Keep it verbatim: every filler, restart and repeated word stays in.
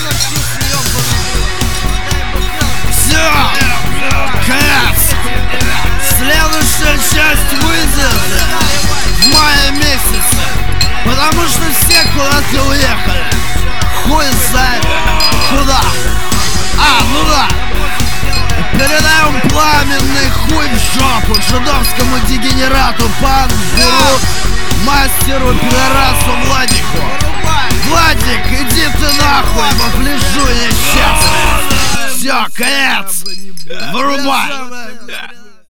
Все, конец. Следующая часть выйдет в мае месяце, потому что все куда-то уехали. Хуй знает куда. А, ну да. Передаем пламенный хуй в жопу жидовскому дегенерату, пан Гуру, мастеру, пидорасу, Влади